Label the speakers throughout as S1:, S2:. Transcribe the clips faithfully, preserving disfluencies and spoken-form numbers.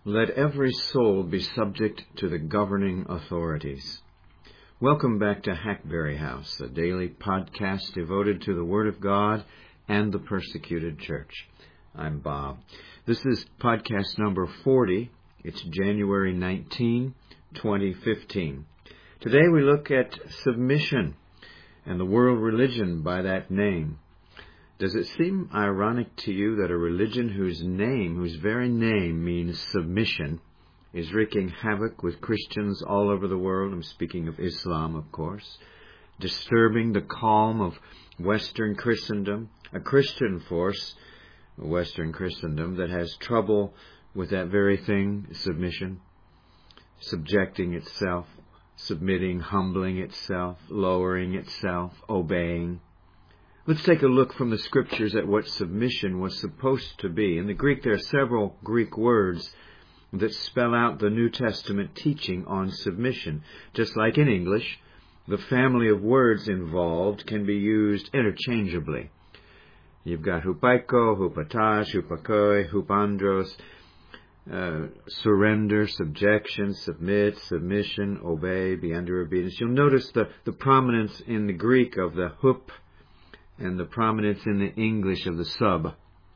S1: Let every soul be subject to the governing authorities. Welcome back to Hackberry House, a daily podcast devoted to the Word of God and the persecuted church. I'm Bob. This is podcast number forty. It's January nineteenth, twenty fifteen. Today we look at submission and the world religion by that name. Does it seem ironic to you that a religion whose name, whose very name means submission, is wreaking havoc with Christians all over the world? I'm speaking of Islam, of course. Disturbing the calm of Western Christendom, a Christian force, Western Christendom, that has trouble with that very thing, submission, subjecting itself, submitting, humbling itself, lowering itself, obeying. Let's take a look from the Scriptures at what submission was supposed to be. In the Greek, there are several Greek words that spell out the New Testament teaching on submission. Just like in English, the family of words involved can be used interchangeably. You've got hupaiko, hupatas, hupakoi, hupandros, uh, surrender, subjection, submit, submission, obey, be under obedience. You'll notice the, the prominence in the Greek of the hup and the prominence in the English of the sub.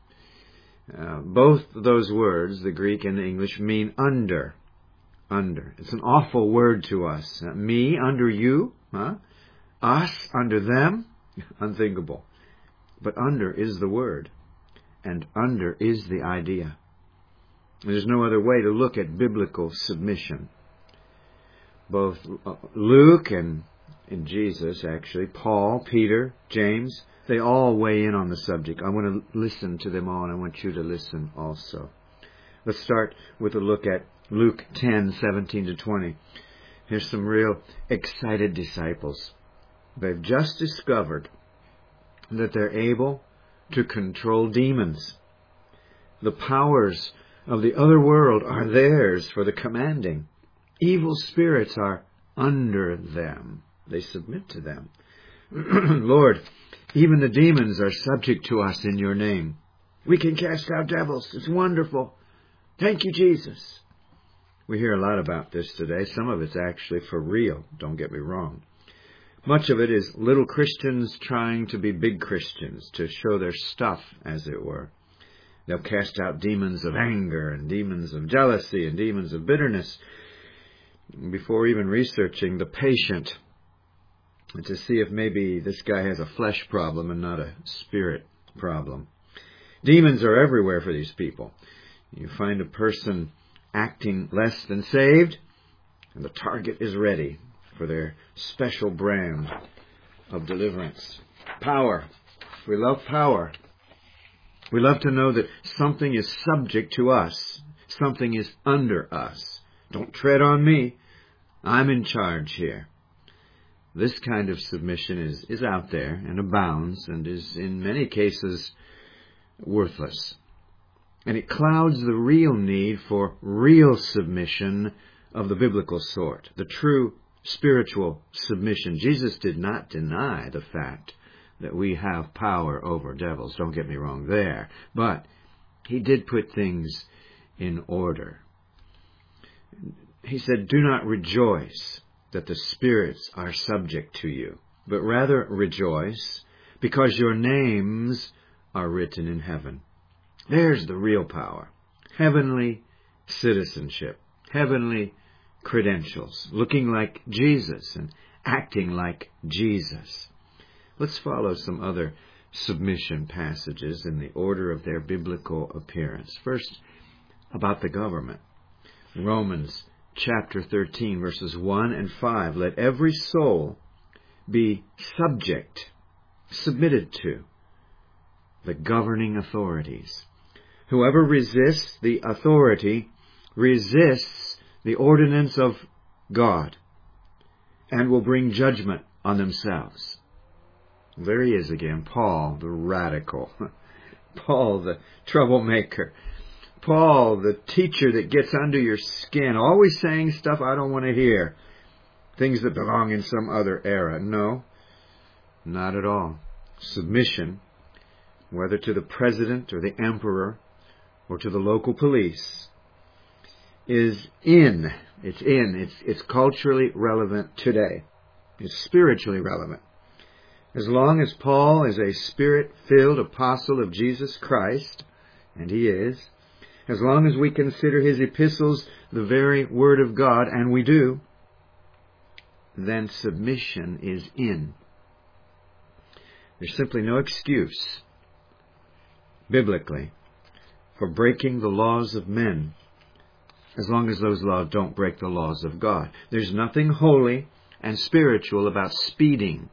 S1: Uh, both those words, the Greek and the English, mean under. Under. It's an awful word to us. Uh, me under you, huh? Us under them, unthinkable. But under is the word, and under is the idea. There's no other way to look at biblical submission. Both Luke and, and Jesus, actually, Paul, Peter, James, they all weigh in on the subject. I want to listen to them all, and I want you to listen also. Let's start with a look at Luke ten, seventeen to twenty. Here's some real excited disciples. They've just discovered that they're able to control demons. The powers of the other world are theirs for the commanding. Evil spirits are under them. They submit to them. Lord, even the demons are subject to us in your name. We can cast out devils. It's wonderful. Thank you, Jesus. We hear a lot about this today. Some of it's actually for real. Don't get me wrong. Much of it is little Christians trying to be big Christians, to show their stuff, as it were. They'll cast out demons of anger and demons of jealousy and demons of bitterness before even researching the patient, to see if maybe this guy has a flesh problem and not a spirit problem. Demons are everywhere for these people. You find a person acting less than saved, and the target is ready for their special brand of deliverance. Power. We love power. We love to know that something is subject to us. Something is under us. Don't tread on me. I'm in charge here. This kind of submission is, is out there and abounds and is in many cases worthless. And it clouds the real need for real submission of the biblical sort, the true spiritual submission. Jesus did not deny the fact that we have power over devils. Don't get me wrong there. But he did put things in order. He said, do not rejoice that the spirits are subject to you, but rather rejoice because your names are written in heaven. There's the real power. Heavenly citizenship, heavenly credentials, looking like Jesus and acting like Jesus. Let's follow some other submission passages in the order of their biblical appearance. First, about the government. Romans chapter thirteen, verses one and five. Let every soul be subject, submitted to the governing authorities. Whoever resists the authority resists the ordinance of God and will bring judgment on themselves. There he is again, Paul, the radical. Paul, the troublemaker. Paul, the teacher that gets under your skin, always saying stuff I don't want to hear. Things that belong in some other era. No, not at all. Submission, whether to the president or the emperor or to the local police, is in. It's in. It's, it's culturally relevant today. It's spiritually relevant. As long as Paul is a Spirit-filled apostle of Jesus Christ, and he is, as long as we consider his epistles the very Word of God, and we do, then submission is in. There's simply no excuse, biblically, for breaking the laws of men, as long as those laws don't break the laws of God. There's nothing holy and spiritual about speeding,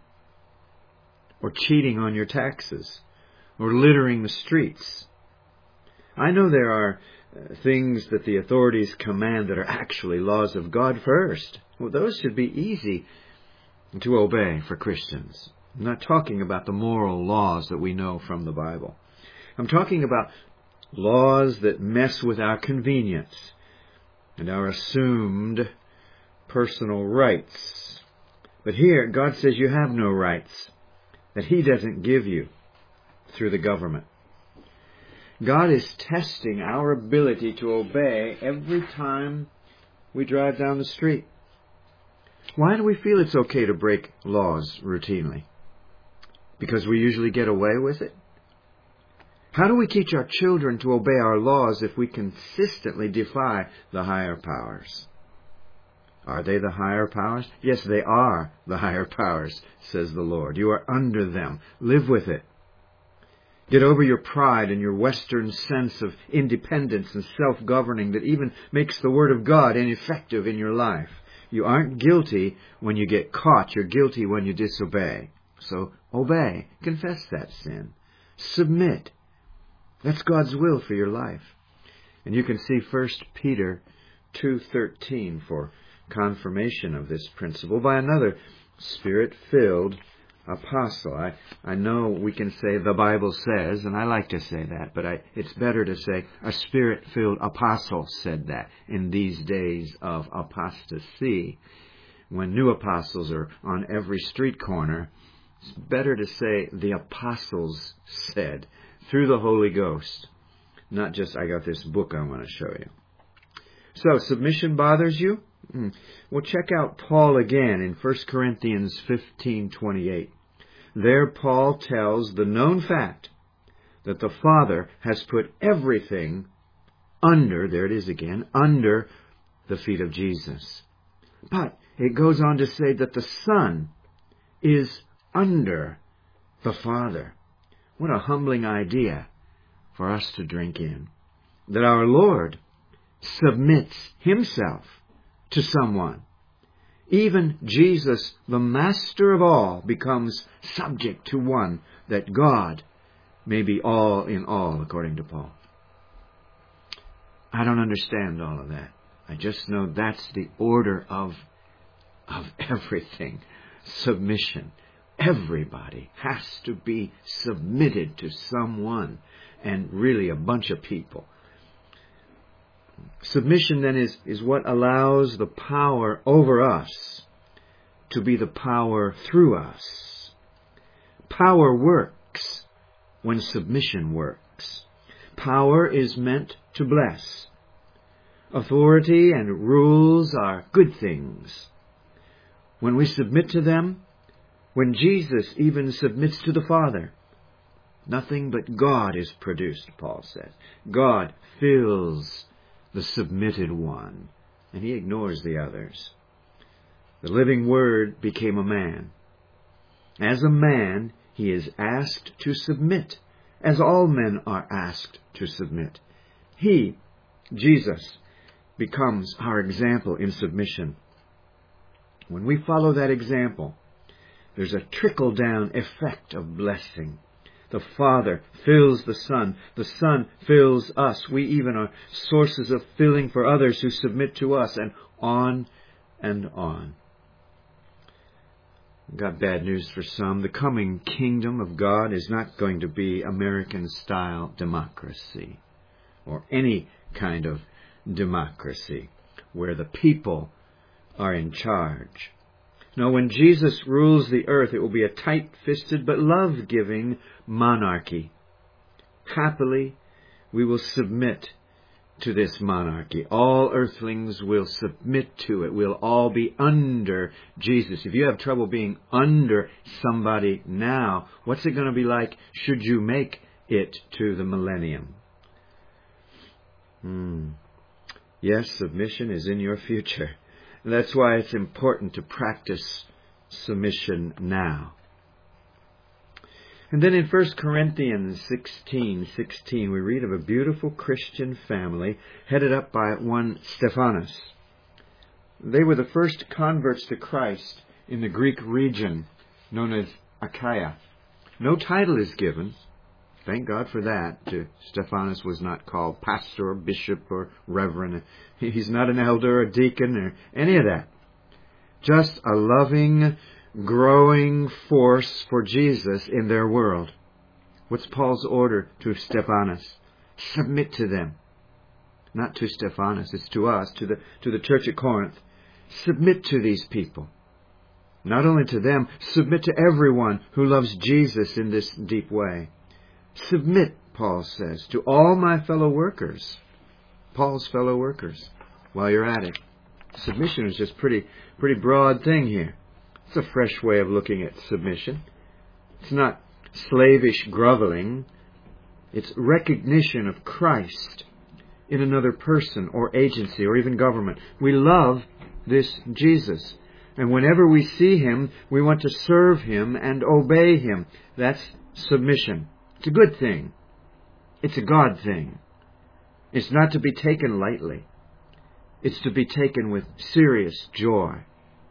S1: or cheating on your taxes, or littering the streets. I know there are uh, things that the authorities command that are actually laws of God first. Well, those should be easy to obey for Christians. I'm not talking about the moral laws that we know from the Bible. I'm talking about laws that mess with our convenience and our assumed personal rights. But here, God says you have no rights that he doesn't give you through the government. God is testing our ability to obey every time we drive down the street. Why do we feel it's okay to break laws routinely? Because we usually get away with it? How do we teach our children to obey our laws if we consistently defy the higher powers? Are they the higher powers? Yes, they are the higher powers, says the Lord. You are under them. Live with it. Get over your pride and your Western sense of independence and self-governing that even makes the Word of God ineffective in your life. You aren't guilty when you get caught. You're guilty when you disobey. So obey. Confess that sin. Submit. That's God's will for your life. And you can see First Peter two thirteen for confirmation of this principle by another Spirit-filled apostle. I, I know we can say the Bible says, and I like to say that, but I, it's better to say a Spirit-filled apostle said that in these days of apostasy. When new apostles are on every street corner, it's better to say the apostles said through the Holy Ghost, not just I got this book I want to show you. So, submission bothers you? Well, check out Paul again in First Corinthians fifteen twenty-eight. There Paul tells the known fact that the Father has put everything under, there it is again, under the feet of Jesus. But it goes on to say that the Son is under the Father. What a humbling idea for us to drink in. That our Lord submits himself to someone. Even Jesus, the Master of all, becomes subject to one, that God may be all in all, according to Paul. I don't understand all of that. I just know that's the order of, of everything. Submission. Everybody has to be submitted to someone, and really a bunch of people. Submission, then, is, is what allows the power over us to be the power through us. Power works when submission works. Power is meant to bless. Authority and rules are good things. When we submit to them, when Jesus even submits to the Father, nothing but God is produced, Paul says. God fills the submitted one, and he ignores the others. The living Word became a man. As a man, he is asked to submit, as all men are asked to submit. He, Jesus, becomes our example in submission. When we follow that example, there's a trickle-down effect of blessing. The Father fills the Son. The Son fills us. We even are sources of filling for others who submit to us, and on and on. I've got bad news for some. The coming kingdom of God is not going to be American-style democracy or any kind of democracy where the people are in charge. No, when Jesus rules the earth, it will be a tight-fisted but love-giving monarchy. Happily, we will submit to this monarchy. All earthlings will submit to it. We'll all be under Jesus. If you have trouble being under somebody now, what's it going to be like should you make it to the millennium? Hmm. Yes, submission is in your future. That's why it's important to practice submission now. And then in First Corinthians sixteen sixteen, we read of a beautiful Christian family headed up by one Stephanas. They were the first converts to Christ in the Greek region known as Achaia. No title is given. Thank God for that. Stephanas was not called pastor or bishop or reverend. He's not an elder or deacon or any of that. Just a loving, growing force for Jesus in their world. What's Paul's order to Stephanas? Submit to them. Not to Stephanas, it's to us, to the, to the church at Corinth. Submit to these people. Not only to them, submit to everyone who loves Jesus in this deep way. Submit, Paul says, to all my fellow workers. Paul's fellow workers. While you're at it. Submission is just pretty, pretty broad thing here. It's a fresh way of looking at submission. It's not slavish groveling. It's recognition of Christ in another person or agency or even government. We love this Jesus. And whenever we see Him, we want to serve Him and obey Him. That's submission. It's a good thing. It's a God thing. It's not to be taken lightly. It's to be taken with serious joy.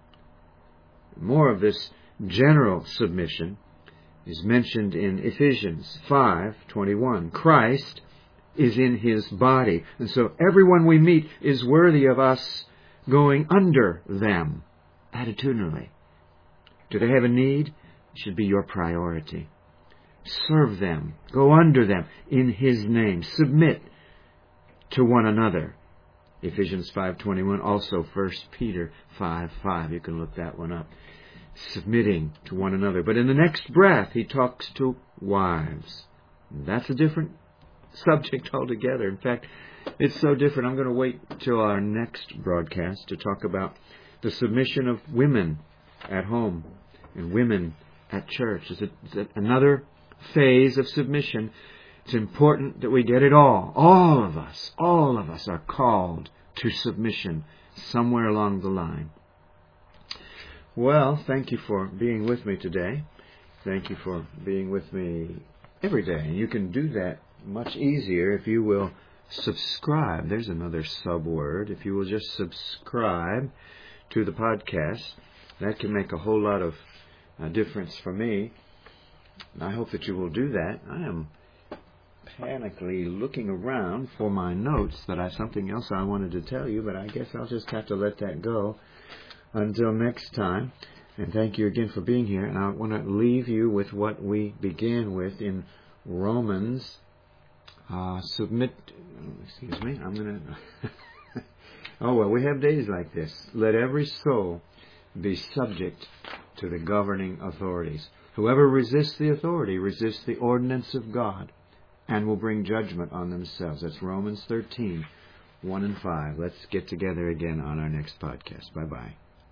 S1: More of this general submission is mentioned in Ephesians five twenty-one. Christ is in His body, and so everyone we meet is worthy of us going under them attitudinally. Do they have a need? It should be your priority. Serve them. Go under them in His name. Submit to one another. Ephesians five twenty-one, also First Peter five five. You can look that one up. Submitting to one another. But in the next breath, he talks to wives. That's a different subject altogether. In fact, it's so different. I'm going to wait till our next broadcast to talk about the submission of women at home and women at church. It's, a, it's another phase of submission. It's important that we get it all. All of us, all of us are called to submission somewhere along the line. Well, thank you for being with me today. Thank you for being with me every day. And you can do that much easier if you will subscribe. There's another sub word. If you will just subscribe to the podcast, that can make a whole lot of uh, difference for me. And I hope that you will do that. I am panically looking around for my notes that I have something else I wanted to tell you, but I guess I'll just have to let that go until next time. And thank you again for being here. And I want to leave you with what we began with in Romans. Uh, submit. Excuse me. I'm going to. Oh, well, we have days like this. Let every soul be subject to the governing authorities. Whoever resists the authority resists the ordinance of God and will bring judgment on themselves. That's Romans thirteen, one and five. Let's get together again on our next podcast. Bye-bye.